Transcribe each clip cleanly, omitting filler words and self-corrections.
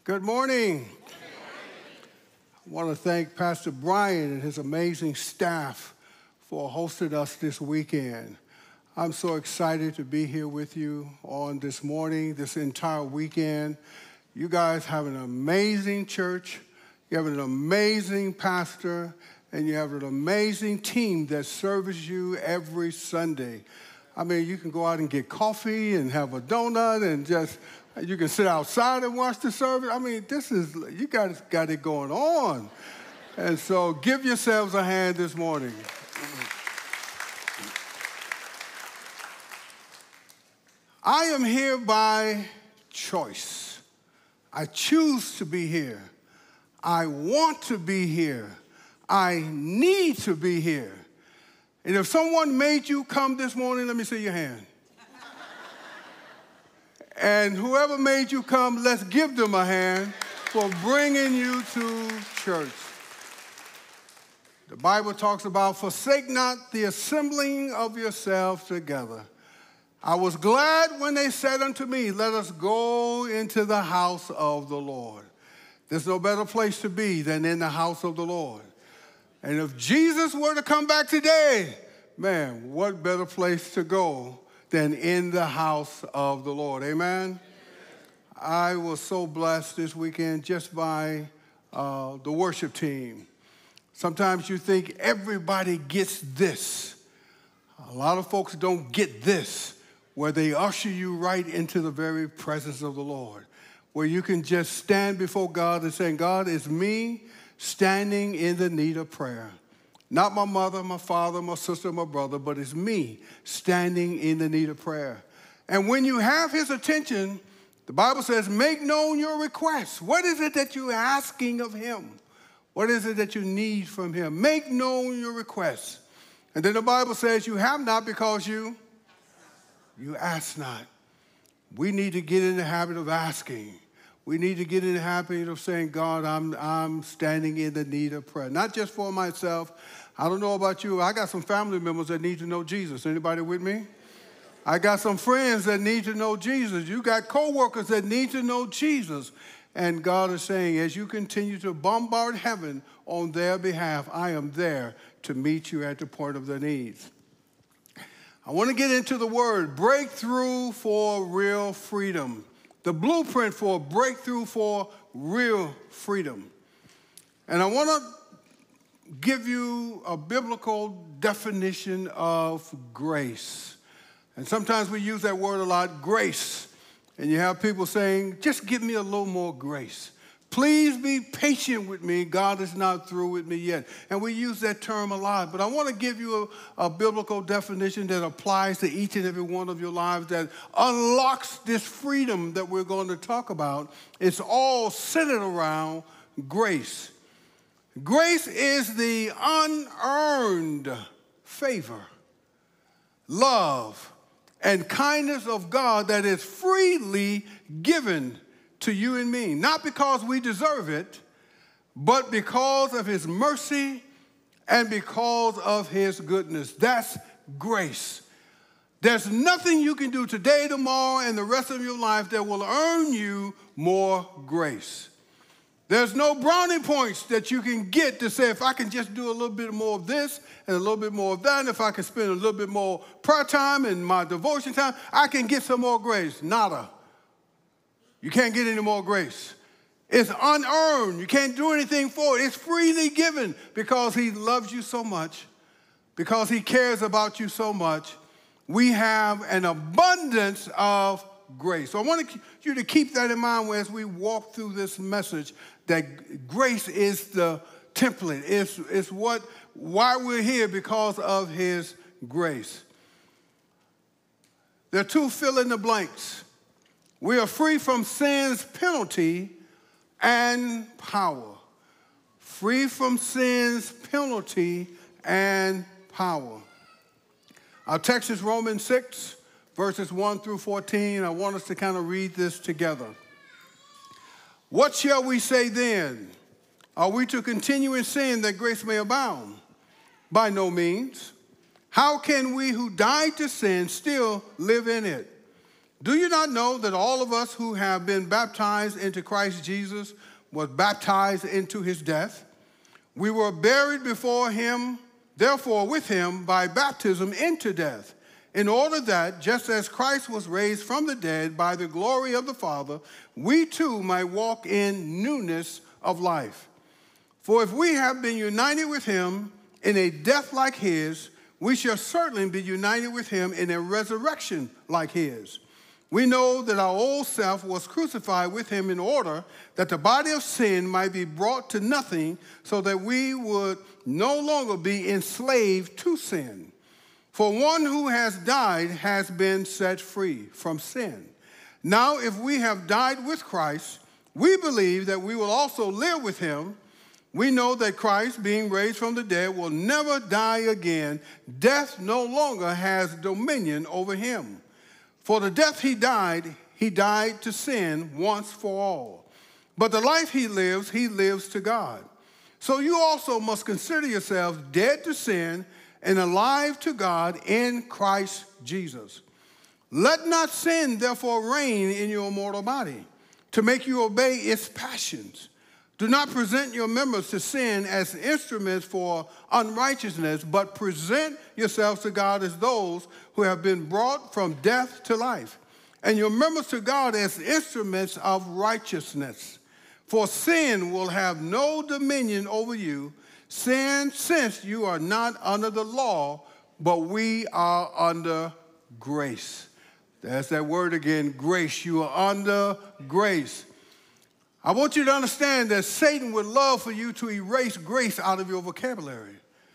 Good morning. I want to thank Pastor Brian and his amazing staff for hosting us this weekend. I'm so excited to be here with you on this morning, this entire weekend. You guys have an amazing church, you have an amazing pastor, and you have an amazing team that serves you every Sunday. I mean, you can go out and get coffee and have a donut and you can sit outside and watch the service. I mean, you guys got it going on. And so give yourselves a hand this morning. I am here by choice. I choose to be here. I want to be here. I need to be here. And if someone made you come this morning, let me see your hand. And whoever made you come, let's give them a hand for bringing you to church. The Bible talks about, forsake not the assembling of yourselves together. I was glad when they said unto me, let us go into the house of the Lord. There's no better place to be than in the house of the Lord. And if Jesus were to come back today, man, what better place to go than in the house of the Lord. Amen? I was so blessed this weekend just by the worship team. Sometimes you think everybody gets this. A lot of folks don't get this, where they usher you right into the very presence of the Lord, where you can just stand before God and say, God, it's me standing in the need of prayer. Not my mother, my father, my sister, my brother, but it's me standing in the need of prayer. And when you have his attention, the Bible says, make known your requests. What is it that you're asking of him? What is it that you need from him? Make known your requests. And then the Bible says you have not because you ask not. We need to get in the habit of asking. We need to get in the habit of saying, God, I'm standing in the need of prayer. Not just for myself. I don't know about you. I got some family members that need to know Jesus. Anybody with me? I got some friends that need to know Jesus. You got co-workers that need to know Jesus. And God is saying, as you continue to bombard heaven on their behalf, I am there to meet you at the point of their needs. I want to get into the word, breakthrough for real freedom. The blueprint for a breakthrough for real freedom. And I want to give you a biblical definition of grace. And sometimes we use that word a lot, grace. And you have people saying, just give me a little more grace. Please be patient with me. God is not through with me yet. And we use that term a lot. But I want to give you a biblical definition that applies to each and every one of your lives that unlocks this freedom that we're going to talk about. It's all centered around grace. Grace is the unearned favor, love, and kindness of God that is freely given to you and me, not because we deserve it, but because of his mercy and because of his goodness. That's grace. There's nothing you can do today, tomorrow, and the rest of your life that will earn you more grace. There's no brownie points that you can get to say, if I can just do a little bit more of this and a little bit more of that, and if I can spend a little bit more prayer time and my devotion time, I can get some more grace. Nada. You can't get any more grace. It's unearned. You can't do anything for it. It's freely given because he loves you so much, because he cares about you so much. We have an abundance of grace. So I want you to keep that in mind as we walk through this message, that grace is the template. It's why we're here, because of his grace. There are two fill in the blanks. We are free from sin's penalty and power. Free from sin's penalty and power. Our text is Romans 6, verses 1 through 14. I want us to kind of read this together. What shall we say then? Are we to continue in sin that grace may abound? By no means. How can we who died to sin still live in it? Do you not know that all of us who have been baptized into Christ Jesus was baptized into his death? We were buried before him, therefore with him, by baptism into death, in order that, just as Christ was raised from the dead by the glory of the Father, we too might walk in newness of life. For if we have been united with him in a death like his, we shall certainly be united with him in a resurrection like his. We know that our old self was crucified with him in order that the body of sin might be brought to nothing, so that we would no longer be enslaved to sin. For one who has died has been set free from sin. Now, if we have died with Christ, we believe that we will also live with him. We know that Christ, being raised from the dead, will never die again. Death no longer has dominion over him. For the death he died to sin once for all. But the life he lives to God. So you also must consider yourselves dead to sin and alive to God in Christ Jesus. Let not sin therefore reign in your mortal body, to make you obey its passions. Do not present your members to sin as instruments for unrighteousness, but present yourselves to God as those who have been brought from death to life, and your members to God as instruments of righteousness. For sin will have no dominion over you, since you are not under the law, but we are under grace. There's that word again, grace. You are under grace. I want you to understand that Satan would love for you to erase grace out of your vocabulary.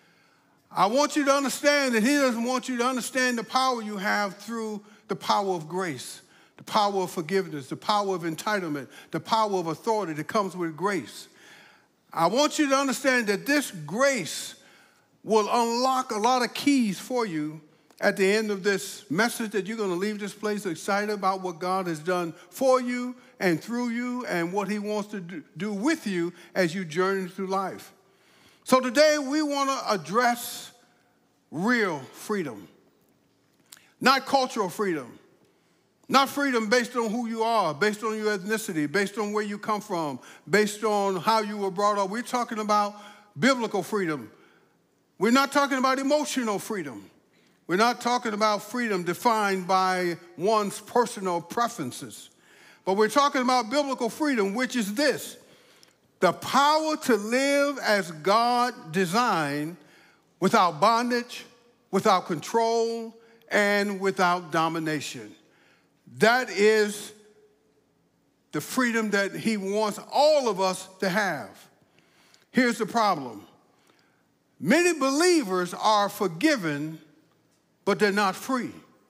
I want you to understand that he doesn't want you to understand the power you have through the power of grace, the power of forgiveness, the power of entitlement, the power of authority that comes with grace. I want you to understand that this grace will unlock a lot of keys for you at the end of this message, that you're going to leave this place excited about what God has done for you and through you and what he wants to do with you as you journey through life. So today we want to address real freedom, not cultural freedom, not freedom based on who you are, based on your ethnicity, based on where you come from, based on how you were brought up. We're talking about biblical freedom. We're not talking about emotional freedom. We're not talking about freedom defined by one's personal preferences. But we're talking about biblical freedom, which is this: the power to live as God designed, without bondage, without control, and without domination. That is the freedom that he wants all of us to have. Here's the problem. Many believers are forgiven, but they're not free.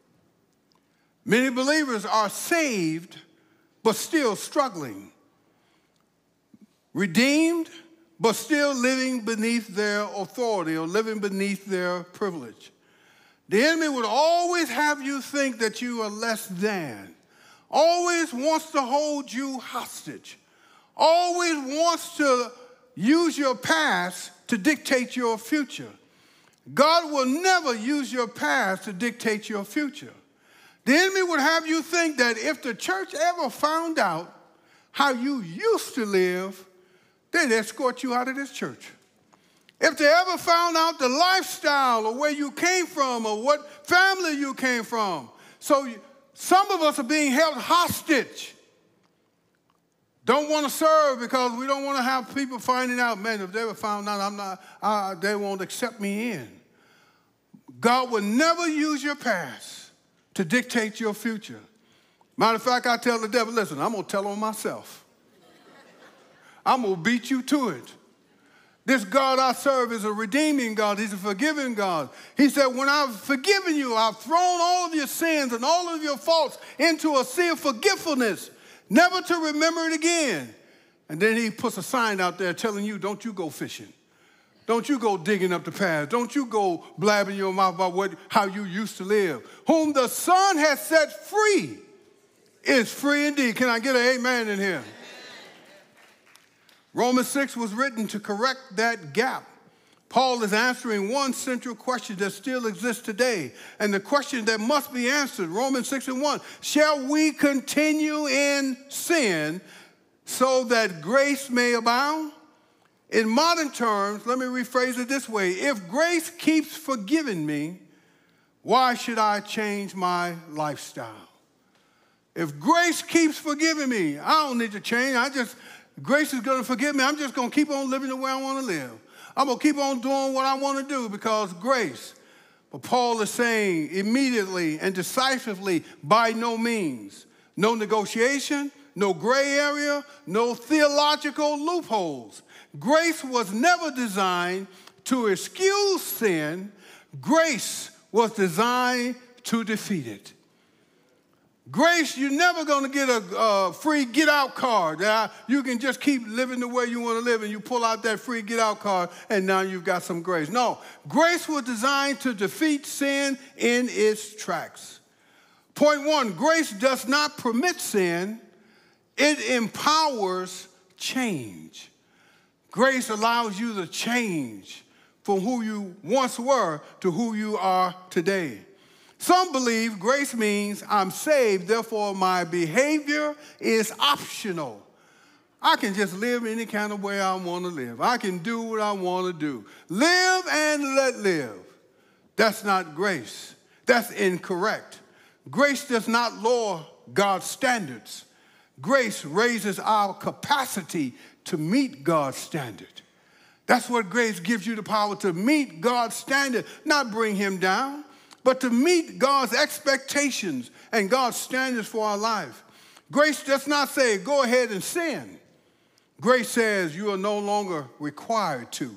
Many believers are saved, but still struggling. Redeemed, but still living beneath their authority or living beneath their privilege. The enemy would always have you think that you are less than, always wants to hold you hostage, always wants to use your past to dictate your future. God will never use your past to dictate your future. The enemy would have you think that if the church ever found out how you used to live, they'd escort you out of this church. If they ever found out the lifestyle or where you came from or what family you came from. So some of us are being held hostage. Don't want to serve because we don't want to have people finding out, man, if they ever found out they won't accept me in. God will never use your past to dictate your future. Matter of fact, I tell the devil, listen, I'm going to tell on myself. I'm going to beat you to it. This God I serve is a redeeming God. He's a forgiving God. He said, when I've forgiven you, I've thrown all of your sins and all of your faults into a sea of forgetfulness, never to remember it again. And then he puts a sign out there telling you, don't you go fishing. Don't you go digging up the past. Don't you go blabbing your mouth about how you used to live. Whom the Son has set free is free indeed. Can I get an amen in here? Romans 6 was written to correct that gap Paul is answering one central question that still exists today, and the question that must be answered, Romans 6:1, shall we continue in sin so that grace may abound? In modern terms, let me rephrase it this way. If grace keeps forgiving me, why should I change my lifestyle? If grace keeps forgiving me, I don't need to change. Grace is going to forgive me. I'm just going to keep on living the way I want to live. I'm going to keep on doing what I want to do because grace. But Paul is saying immediately and decisively, by no means. No negotiation, no gray area, no theological loopholes. Grace was never designed to excuse sin. Grace was designed to defeat it. Grace, you're never going to get a free get-out card. You can just keep living the way you want to live, and you pull out that free get-out card, and now you've got some grace. No, grace was designed to defeat sin in its tracks. Point one, grace does not permit sin. It empowers change. Grace allows you to change from who you once were to who you are today. Some believe grace means I'm saved, therefore my behavior is optional. I can just live any kind of way I want to live. I can do what I want to do. Live and let live. That's not grace. That's incorrect. Grace does not lower God's standards. Grace raises our capacity to meet God's standard. That's what grace gives you, the power to meet God's standard, not bring him down, but to meet God's expectations and God's standards for our life. Grace does not say, go ahead and sin. Grace says you are no longer required to.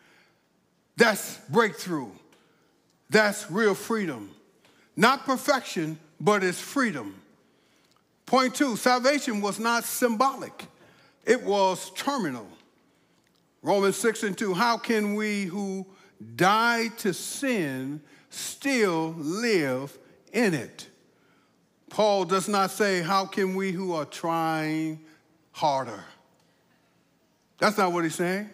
That's breakthrough. That's real freedom. Not perfection, but it's freedom. Point two, salvation was not symbolic. It was terminal. Romans 6:2, how can we who died to sin still live in it? Paul does not say, how can we who are trying harder? That's not what he's saying.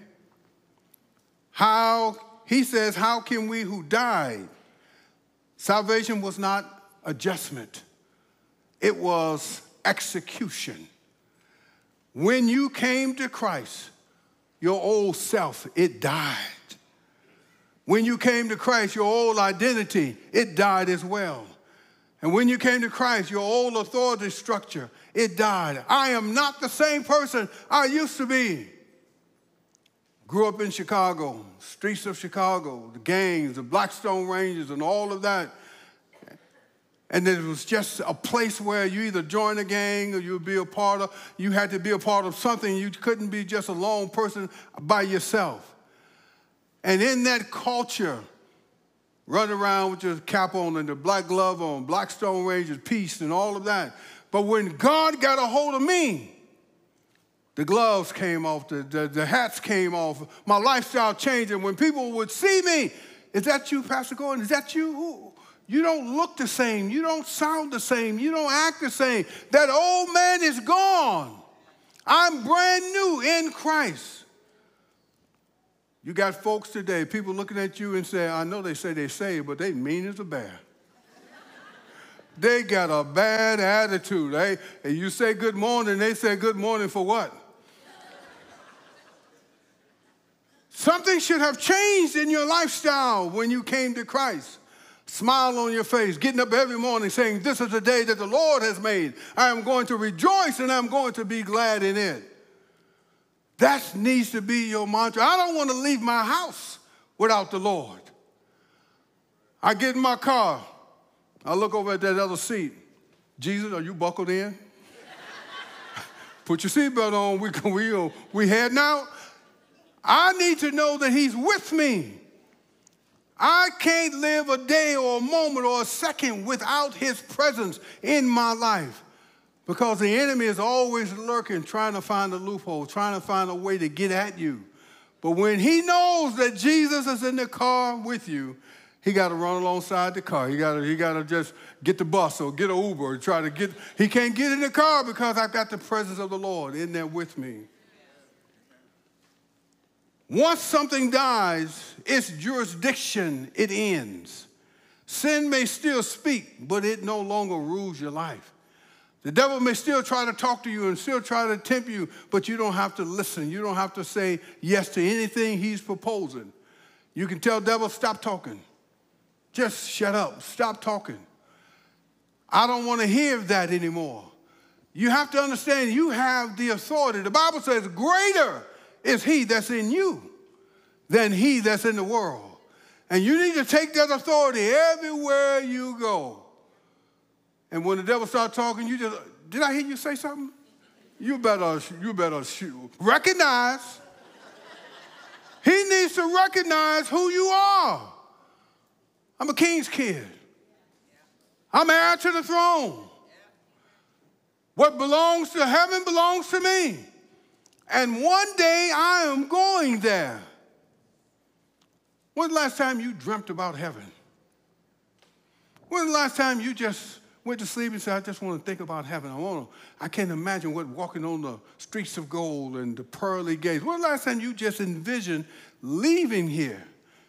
He says, how can we who died? Salvation was not adjustment. It was execution. When you came to Christ, your old self, it died. When you came to Christ, your old identity, it died as well. And when you came to Christ, your old authority structure, it died. I am not the same person I used to be. Grew up in Chicago, streets of Chicago, the gangs, the Blackstone Rangers, and all of that. And it was just a place where you either join a gang or you would be a part of, you had to be a part of something. You couldn't be just a lone person by yourself. And in that culture, run around with your cap on and the black glove on, Blackstone Rangers, peace and all of that. But when God got a hold of me, the gloves came off, the hats came off, my lifestyle changed. And when people would see me, is that you, Pastor Gordon? Is that you? Who? You don't look the same. You don't sound the same. You don't act the same. That old man is gone. I'm brand new in Christ. You got folks today, people looking at you and say, I know they say they're saved, but they mean as a bear. They got a bad attitude. And you say good morning, they say good morning for what? Something should have changed in your lifestyle when you came to Christ. Smile on your face, getting up every morning saying, this is the day that the Lord has made. I am going to rejoice and I'm going to be glad in it. That needs to be your mantra. I don't want to leave my house without the Lord. I get in my car. I look over at that other seat. Jesus, are you buckled in? Put your seatbelt on. We heading out. I need to know that he's with me. I can't live a day or a moment or a second without his presence in my life because the enemy is always lurking, trying to find a loophole, trying to find a way to get at you. But when he knows that Jesus is in the car with you, he got to run alongside the car. He got to just get the bus or get an Uber or try to get. He can't get in the car because I've got the presence of the Lord in there with me. Once something dies, its jurisdiction, it ends. Sin may still speak, but it no longer rules your life. The devil may still try to talk to you and still try to tempt you, but you don't have to listen. You don't have to say yes to anything he's proposing. You can tell devil, stop talking. Just shut up. Stop talking. I don't want to hear that anymore. You have to understand you have the authority. The Bible says greater is he that's in you than he that's in the world. And you need to take that authority everywhere you go. And when the devil starts talking, you just, did I hear you say something? You better shoot. Recognize. He needs to recognize who you are. I'm a king's kid. I'm heir to the throne. What belongs to heaven belongs to me. And one day I am going there. When's the last time you dreamt about heaven? When's the last time you just went to sleep and said, I just want to think about heaven. I can't imagine what walking on the streets of gold and the pearly gates. When's the last time you just envisioned leaving here?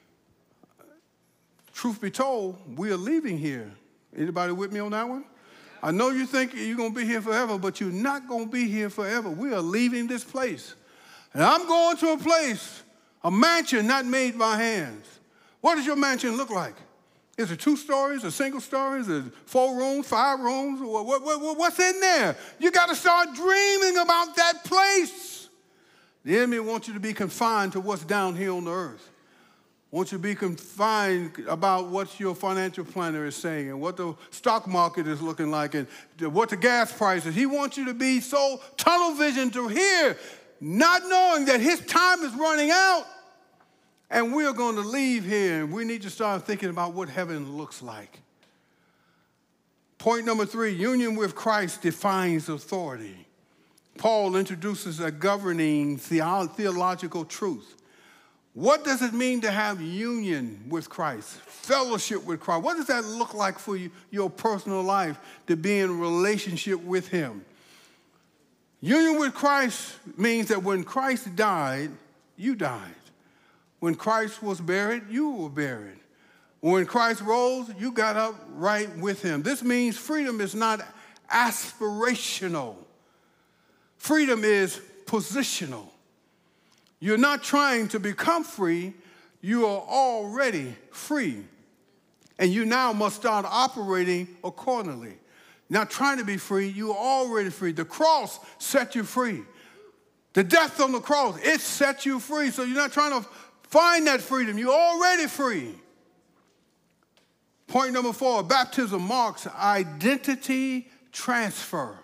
Truth be told, we are leaving here. Anybody with me on that one? I know you think you're going to be here forever, but you're not going to be here forever. We are leaving this place. And I'm going to a place, a mansion not made by hands. What does your mansion look like? Is it 2 stories, a single story? Is it 4 rooms, 5 rooms? What's in there? You got to start dreaming about that place. The enemy wants you to be confined to what's down here on the earth. Wants you to be confined about what your financial planner is saying and what the stock market is looking like and what the gas price is. He wants you to be so tunnel vision to here, not knowing that his time is running out and we're going to leave here, and we need to start thinking about what heaven looks like. Point number 3, union with Christ defines authority. Paul introduces a governing theological truth. What does it mean to have union with Christ, fellowship with Christ? What does that look like for you, your personal life, to be in relationship with him? Union with Christ means that when Christ died, you died. When Christ was buried, you were buried. When Christ rose, you got up right with him. This means freedom is not aspirational. Freedom is positional. You're not trying to become free. You are already free. And you now must start operating accordingly. Not trying to be free, you are already free. The cross set you free. The death on the cross, it set you free. So you're not trying to find that freedom. You're already free. Point number 4, baptism marks identity transfer.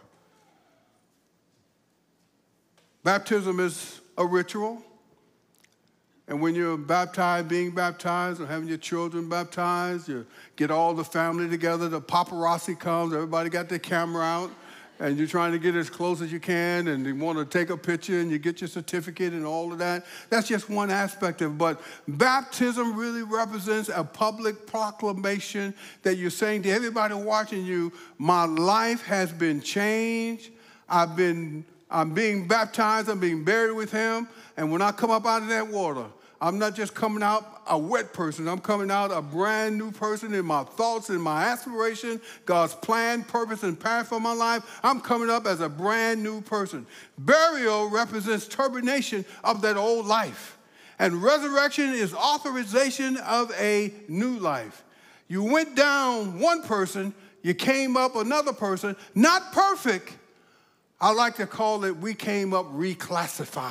Baptism is a ritual. And when you're baptized, being baptized, or having your children baptized, you get all the family together, the paparazzi comes, everybody got their camera out, and you're trying to get as close as you can, and you want to take a picture, and you get your certificate and all of that. That's just one aspect of it. But baptism really represents a public proclamation that you're saying to everybody watching you, my life has been changed. I'm being baptized, I'm being buried with him, and when I come up out of that water, I'm not just coming out a wet person. I'm coming out a brand new person in my thoughts, in my aspiration, God's plan, purpose, and path for my life. I'm coming up as a brand new person. Burial represents termination of that old life. And resurrection is authorization of a new life. You went down one person, you came up another person, not perfect. I like to call it, we came up reclassified.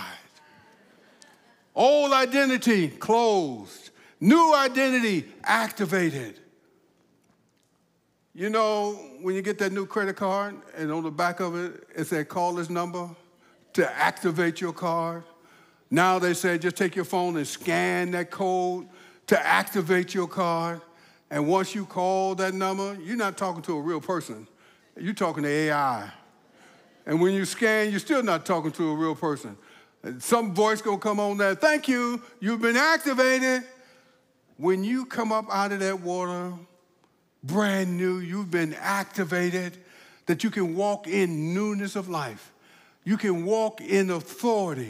Old identity closed. New identity activated. You know, when you get that new credit card and on the back of it, it said call this number to activate your card. Now they say just take your phone and scan that code to activate your card. And once you call that number, you're not talking to a real person. You're talking to AI. And when you scan, you're still not talking to a real person. Some voice gonna come on there, thank you, you've been activated. When you come up out of that water, brand new, you've been activated, that you can walk in newness of life. You can walk in authority.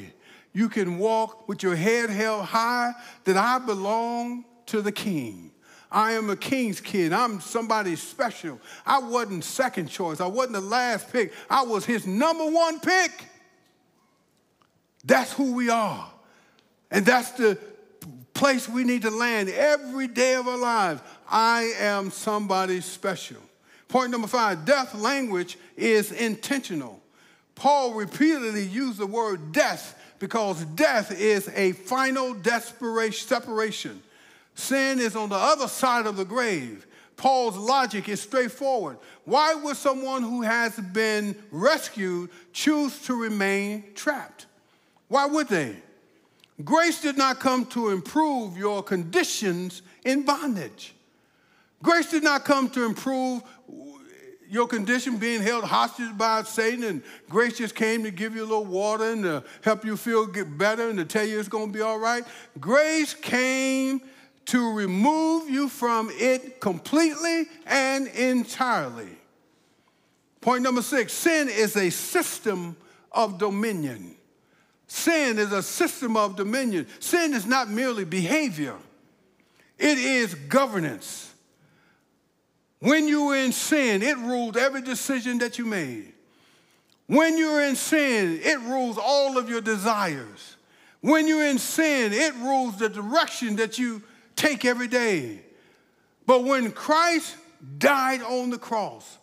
You can walk with your head held high that I belong to the King. I am a king's kid. I'm somebody special. I wasn't second choice. I wasn't the last pick. I was his number one pick. That's who we are. And that's the place we need to land every day of our lives. I am somebody special. Point number 5, death language is intentional. Paul repeatedly used the word death because death is a final separation. Sin is on the other side of the grave. Paul's logic is straightforward. Why would someone who has been rescued choose to remain trapped? Why would they? Grace did not come to improve your conditions in bondage. Grace did not come to improve your condition being held hostage by Satan, and grace just came to give you a little water and to help you get better and to tell you it's going to be all right. Grace came to remove you from it completely and entirely. Point number 6, sin is a system of dominion. Sin is a system of dominion. Sin is not merely behavior. It is governance. When you were in sin, it ruled every decision that you made. When you're in sin, it rules all of your desires. When you're in sin, it rules the direction that you take every day. But when Christ died on the cross,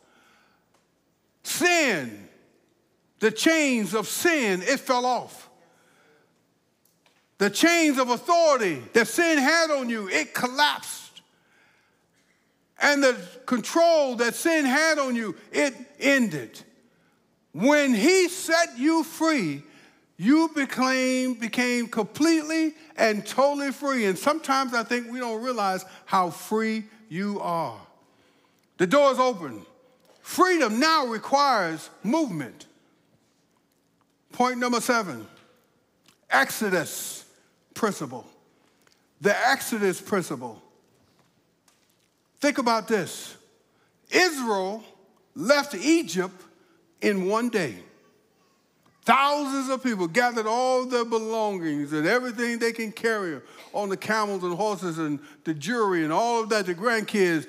sin, the chains of sin, it fell off. The chains of authority that sin had on you, it collapsed. And the control that sin had on you, it ended. When he set you free, you became completely and totally free. And sometimes I think we don't realize how free you are. The door is open. Freedom now requires movement. Point number 7, Exodus principle. The Exodus principle. Think about this. Israel left Egypt in one day. Thousands of people gathered all their belongings and everything they can carry on the camels and horses and the jewelry and all of that, the grandkids,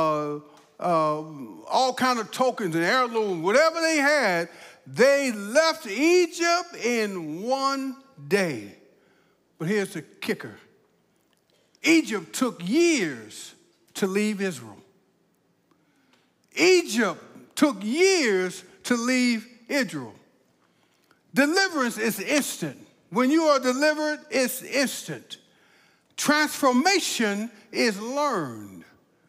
all kind of tokens and heirlooms, whatever they had, they left Egypt in one day. But here's the kicker. Egypt took years to leave Israel. Egypt took years to leave Israel. Deliverance is instant. When you are delivered, it's instant. Transformation is learned.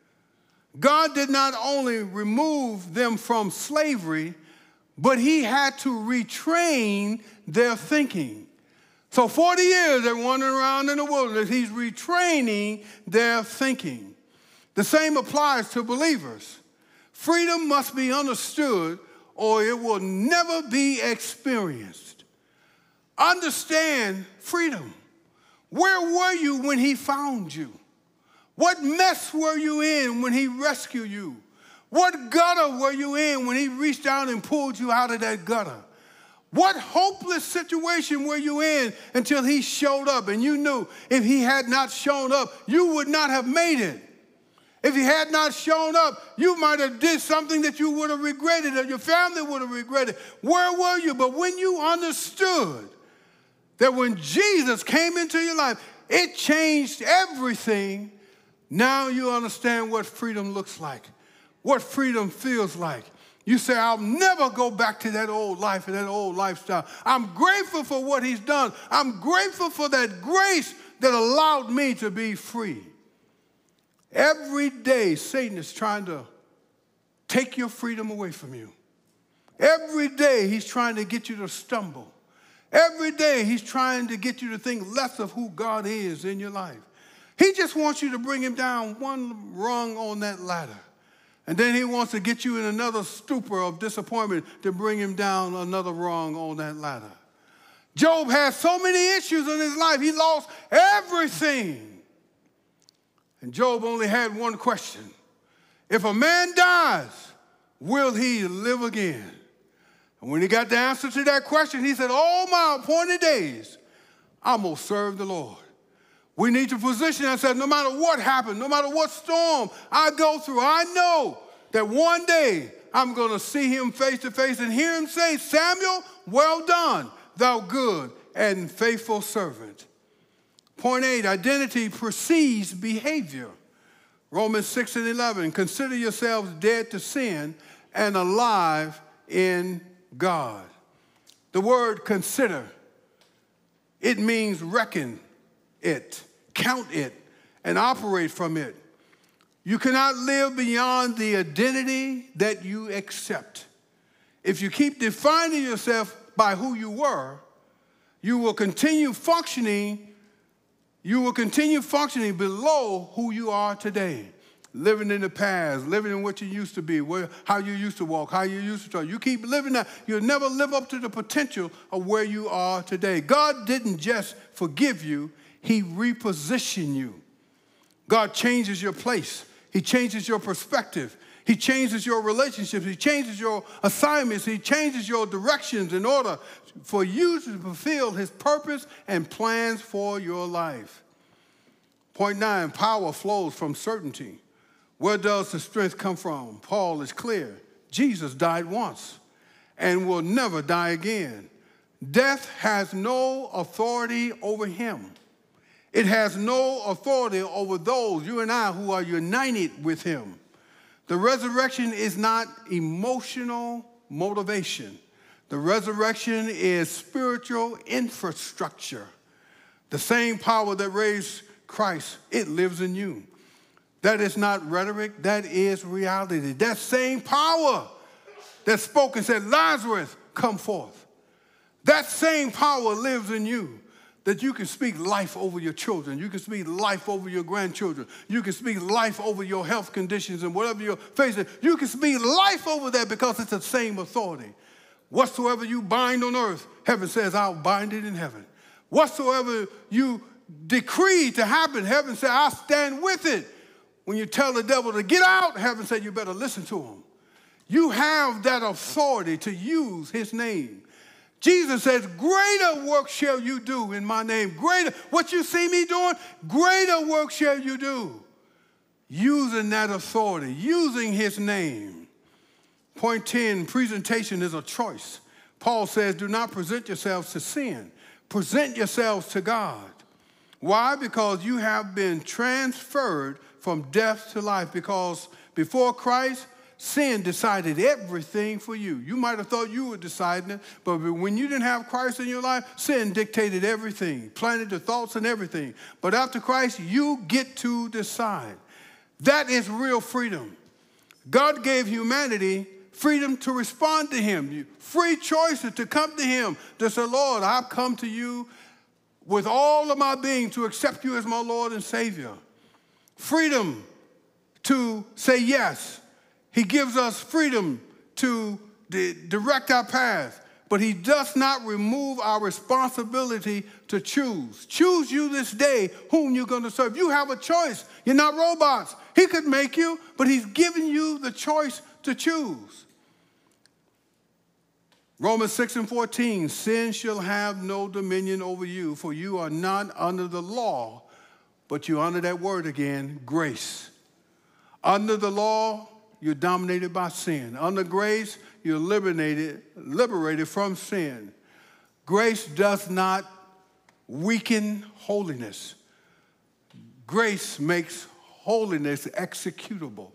God did not only remove them from slavery, but he had to retrain their thinking. So 40 years they're wandering around in the wilderness. He's retraining their thinking. The same applies to believers. Freedom must be understood or it will never be experienced. Understand freedom. Where were you when he found you? What mess were you in when he rescued you? What gutter were you in when he reached down and pulled you out of that gutter? What hopeless situation were you in until he showed up and you knew if he had not shown up, you would not have made it? If he had not shown up, you might have did something that you would have regretted or your family would have regretted. Where were you? But when you understood that when Jesus came into your life, it changed everything, now you understand what freedom looks like, what freedom feels like. You say, I'll never go back to that old life and that old lifestyle. I'm grateful for what he's done. I'm grateful for that grace that allowed me to be free. Every day, Satan is trying to take your freedom away from you. Every day, he's trying to get you to stumble. Every day, he's trying to get you to think less of who God is in your life. He just wants you to bring him down one rung on that ladder. And then he wants to get you in another stupor of disappointment to bring him down another rung on that ladder. Job had so many issues in his life. He lost everything. And Job only had one question. If a man dies, will he live again? And when he got the answer to that question, he said, all my appointed days I'm going to serve the Lord. We need to position ourselves no matter what happens, no matter what storm I go through. I know that one day I'm going to see him face to face and hear him say, Samuel, well done, thou good and faithful servant. Point 8, identity precedes behavior. Romans 6:11, consider yourselves dead to sin and alive in God. The word consider, it means reckon it, count it, and operate from it. You cannot live beyond the identity that you accept. If you keep defining yourself by who you were, you will continue functioning below who you are today. Living in the past, living in what you used to be, how you used to walk, how you used to talk. You keep living that, you'll never live up to the potential of where you are today. God didn't just forgive you, he repositioned you. God changes your place. He changes your perspective. He changes your relationships. He changes your assignments. He changes your directions in order for you to fulfill his purpose and plans for your life. Point 9, power flows from certainty. Where does the strength come from? Paul is clear. Jesus died once and will never die again. Death has no authority over him. It has no authority over those, you and I, who are united with him. The resurrection is not emotional motivation. The resurrection is spiritual infrastructure. The same power that raised Christ, it lives in you. That is not rhetoric, that is reality. That same power that spoke and said, Lazarus, come forth. That same power lives in you, that you can speak life over your children. You can speak life over your grandchildren. You can speak life over your health conditions and whatever you're facing. You can speak life over that because it's the same authority. Whatsoever you bind on earth, heaven says, I'll bind it in heaven. Whatsoever you decree to happen, heaven says, I'll stand with it. When you tell the devil to get out, heaven said, you better listen to him. You have that authority to use his name. Jesus says, greater work shall you do in my name. Greater, what you see me doing, greater work shall you do. Using that authority, using his name. Point 10, presentation is a choice. Paul says, do not present yourselves to sin. Present yourselves to God. Why? Because you have been transferred from death to life. Because before Christ, sin decided everything for you. You might have thought you were deciding it, but when you didn't have Christ in your life, sin dictated everything, planted the thoughts and everything. But after Christ, you get to decide. That is real freedom. God gave humanity freedom to respond to him, free choices to come to him, to say, Lord, I've come to you with all of my being to accept you as my Lord and Savior. Freedom to say yes. He gives us freedom to direct our path, but he does not remove our responsibility to choose. Choose you this day whom you're going to serve. You have a choice. You're not robots. He could make you, but he's given you the choice to choose. Romans 6:14, sin shall have no dominion over you, for you are not under the law, but you're under that word again, grace. Under the law, you're dominated by sin. Under grace, you're liberated from sin. Grace does not weaken holiness. Grace makes holiness executable.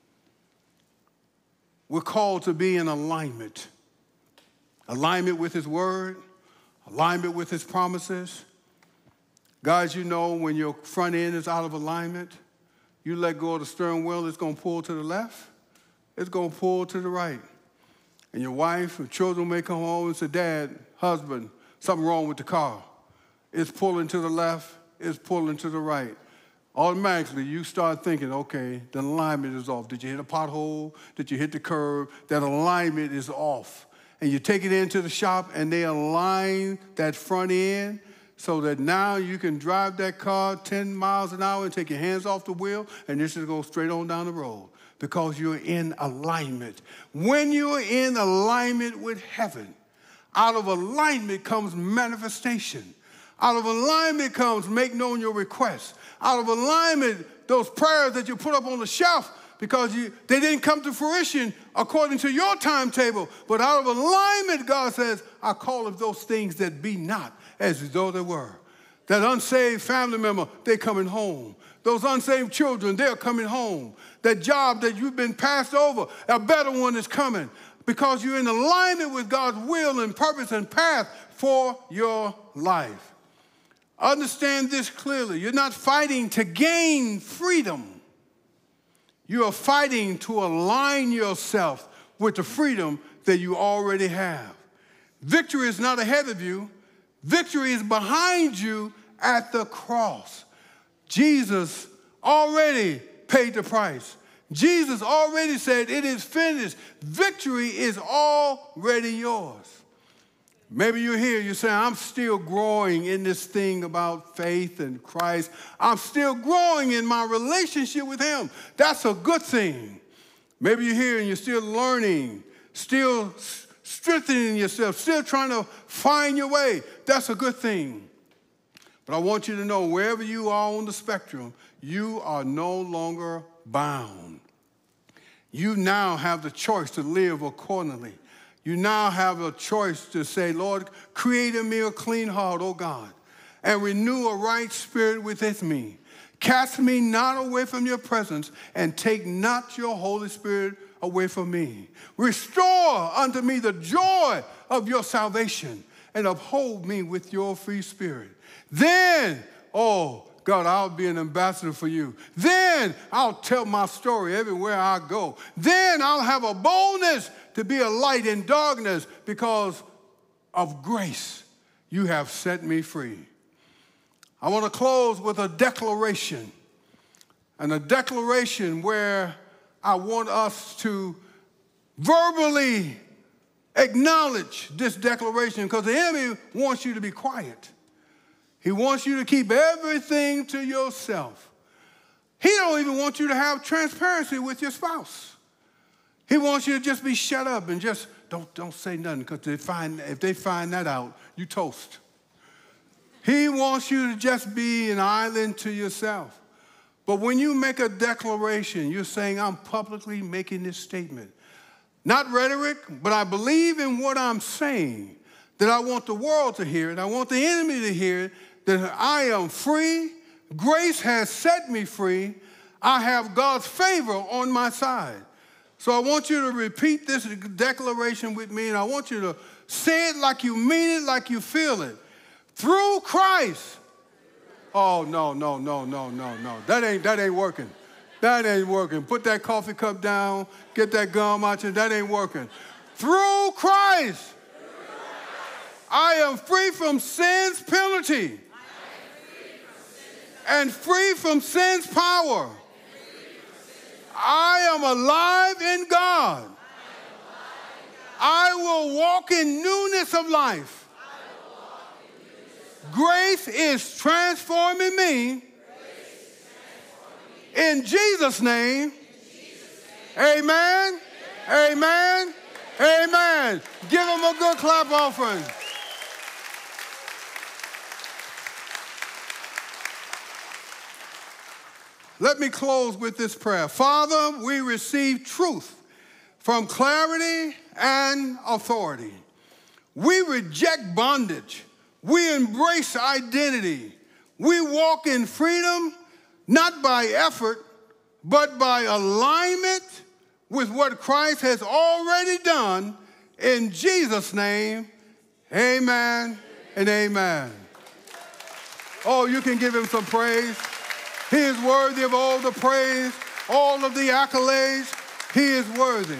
We're called to be in alignment. Alignment with his word, alignment with his promises. Guys, you know when your front end is out of alignment, you let go of the steering wheel, it's going to pull to the left, it's going to pull to the right. And your wife or children may come home and say, Dad, husband, something wrong with the car. It's pulling to the left, it's pulling to the right. Automatically, you start thinking, okay, the alignment is off. Did you hit a pothole? Did you hit the curb? That alignment is off. And you take it into the shop, and they align that front end so that now you can drive that car 10 miles an hour and take your hands off the wheel, and this is go straight on down the road because you're in alignment. When you're in alignment with heaven, out of alignment comes manifestation. Out of alignment comes make known your requests. Out of alignment, those prayers that you put up on the shelf because they didn't come to fruition according to your timetable. But out of alignment, God says, I call of those things that be not as though they were. That unsaved family member, they're coming home. Those unsaved children, they're coming home. That job that you've been passed over, a better one is coming because you're in alignment with God's will and purpose and path for your life. Understand this clearly. You're not fighting to gain freedom. You are fighting to align yourself with the freedom that you already have. Victory is not ahead of you. Victory is behind you at the cross. Jesus already paid the price. Jesus already said, it is finished. Victory is already yours. Maybe you're here, you're saying, I'm still growing in this thing about faith and Christ. I'm still growing in my relationship with him. That's a good thing. Maybe you're here and you're still learning, still strengthening yourself, still trying to find your way. That's a good thing. But I want you to know, wherever you are on the spectrum, you are no longer bound. You now have the choice to live accordingly. You now have a choice to say, Lord, create in me a clean heart, O God, and renew a right spirit within me. Cast me not away from your presence, and take not your Holy Spirit away from me. Restore unto me the joy of your salvation, and uphold me with your free spirit. Then, oh God, I'll be an ambassador for you. Then I'll tell my story everywhere I go. Then I'll have a boldness to be a light in darkness because of grace. You have set me free. I want to close with a declaration, and a declaration where I want us to verbally acknowledge this declaration, because the enemy wants you to be quiet. He wants you to keep everything to yourself. He don't even want you to have transparency with your spouse. He wants you to just be shut up and just don't say nothing, because if they find that out, you toast. He wants you to just be an island to yourself. But when you make a declaration, you're saying, I'm publicly making this statement. Not rhetoric, but I believe in what I'm saying, that I want the world to hear it. I want the enemy to hear it, that I am free. Grace has set me free. I have God's favor on my side. So I want you to repeat this declaration with me, and I want you to say it like you mean it, like you feel it. Through Christ. Oh, no. That ain't working. That ain't working. Put that coffee cup down. Get that gum out you. That ain't working. Through Christ, I am free from sin's penalty and free from sin's power. I am alive in God. I will walk in newness of life. Grace is transforming me. In Jesus' name. Amen. Amen. Amen. Give them a good clap offering. Let me close with this prayer. Father, we receive truth from clarity and authority. We reject bondage. We embrace identity. We walk in freedom, not by effort, but by alignment with what Christ has already done. In Jesus' name, amen and amen. Oh, you can give him some praise. He is worthy of all the praise, all of the accolades. He is worthy.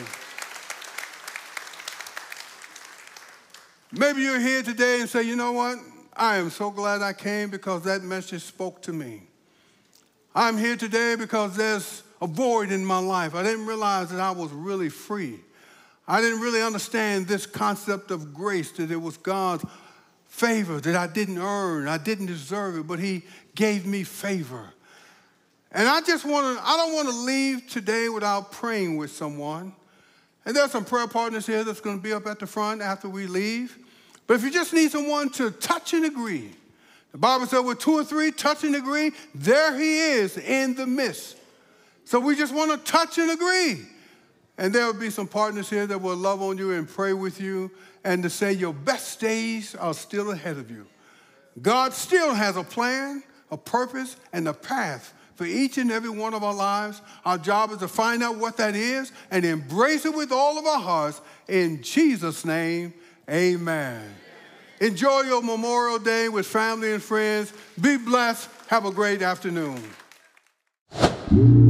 Maybe you're here today and say, you know what? I am so glad I came because that message spoke to me. I'm here today because there's a void in my life. I didn't realize that I was really free. I didn't really understand this concept of grace, that it was God's favor that I didn't earn. I didn't deserve it, but he gave me favor. And I don't want to leave today without praying with someone. And there's some prayer partners here that's going to be up at the front after we leave. But if you just need someone to touch and agree, The Bible said, with 2 or 3 touch and agree, there he is in the midst. So we just want to touch and agree. And there will be some partners here that will love on you and pray with you and to say your best days are still ahead of you. God still has a plan, a purpose, and a path for each and every one of our lives. Our job is to find out what that is and embrace it with all of our hearts. In Jesus' name, amen. Enjoy your Memorial Day with family and friends. Be blessed. Have a great afternoon.